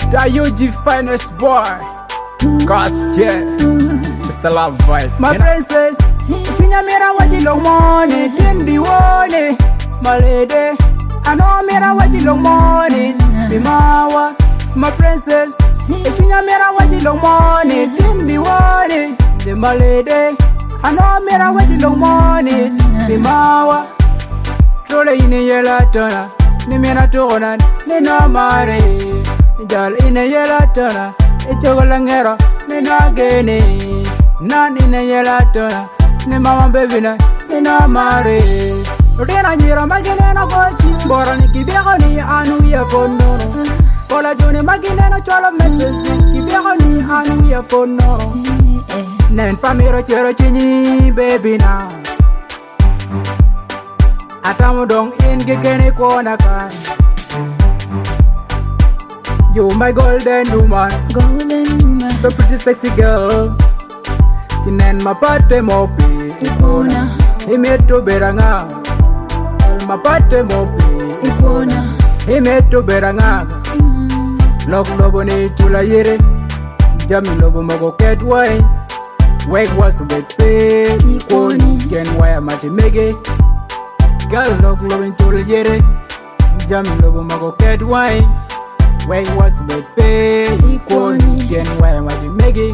Dayuji finest boy. Cause yeah, it's a love vibe. My princess, Finya mera waji long money, Tindi wone. My lady, I know mera waji long money, Bimawa. My princess, Finya mera waji long money, Tindi wone. My lady, I know mera waji long money, Bimawa. Trolle ine yela tona, ni mera tona, ni no mare. Jal ine yela tona, ichogolangero, ni no gene. Nan ine yela tona, ni mama baby na, ni no mare. Rina nyira magine na gochi, bora ni kibego ni anu ya fono. Kola juni magine na cholo mesesi, kibego ni anu ya fono. Nen pamiro chero chini baby na. Atamu dong in gigene kona kai. You my golden woman, so pretty sexy girl. Tinen mapate mopi ikona, imeto beranga. Mapate mopi ikona, imeto beranga. Lok lobo ni chula yere, jami lobo mago ket wine. Wake was with pay ikoni, ken waya mati mege. Girl lok lobo chula yere, jami lobo mago ket wine. Wake was with pay ikoni, ken waya mati mege.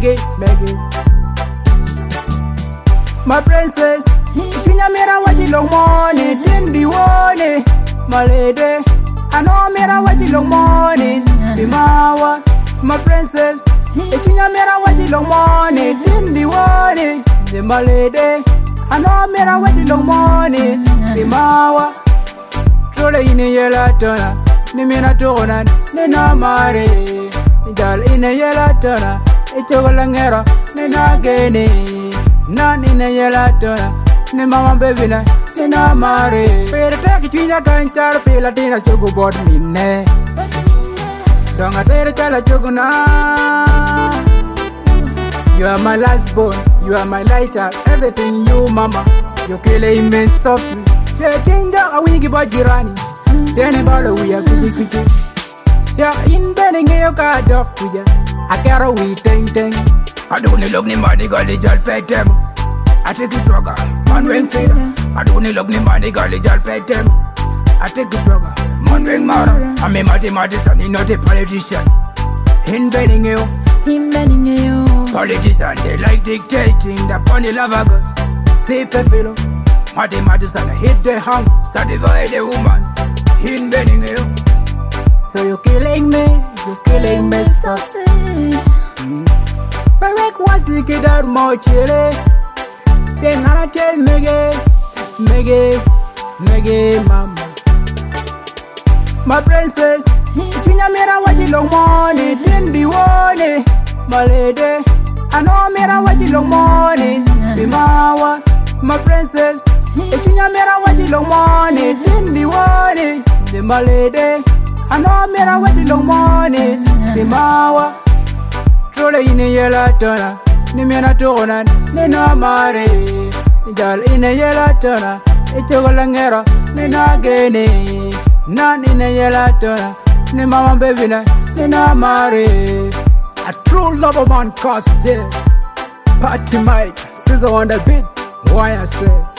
My princess, Finya mera waji long money, Tindi wone. My lady, I know mera waji long money, Bimawa. My princess, Finya mera waji long money, Tindi wone. My lady, I know mera waji long money, Bimawa. Trolle ine yela tona, ni mera tona, ni no mare. Jal ine yela tona, ichogolangero, ni no gene. Nan ine yela tona, ni mama baby na, ni no mare. Pere teki twinya kanchar pila tina chogu bot minne. Donga tere chala chogu na. You are my last bone, you are my lighter, everything you mama. You killing me softly. Yeah, chinda a wigi bajirani. Dene balo we are kuchi. Yeah, in bening yo ka dok kuja. Akaro we teng. I don't look ni money gali jal pay them. I take the swagger, man wing feeder. I don't look ni money gali jal pay them. I take the swagger, man wing mara. I'm a mathematician, not a politician. In bending you, politician, they like dictating the pony lava god. See fellow, mathematician, hit the hung, satisfy the woman. In bending you, so you're killing me softly. Perek wasi kidar mo chile. Then I tell mege mama. My princess, Finya mera waji long money, Tindi wone. My lady, I know mera waji long money, Bimawa. My princess, Finya mera waji long money, Tindi wone. My lady, I know mera waji long money, Bimawa. Trolle ine yela tona, ni mera tona, ni no mare. Jal ine yela tona, ichogolangero, ni no gene. Nan ine yela tona, ni mama baby na, ni no mare. A true lover man cause Party Mike, Caesar on the beat, why I say